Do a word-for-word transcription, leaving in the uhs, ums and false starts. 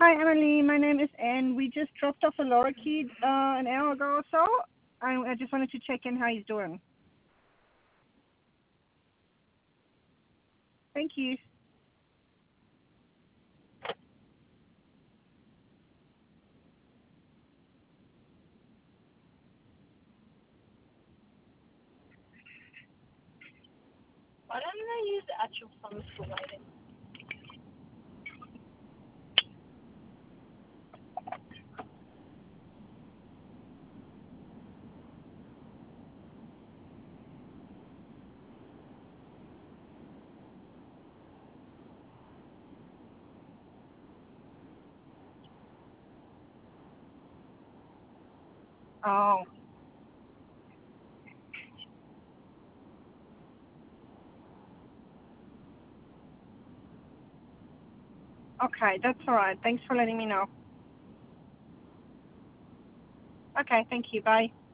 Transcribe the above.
Hi, Emily. My name is Anne. We just dropped off a lorikeet uh, an hour ago or so. I, I just wanted to check in how he's doing. Thank you. Why don't I use the actual funds for waiting? Oh, okay. That's all right. Thanks for letting me know. Okay. Thank you. Bye.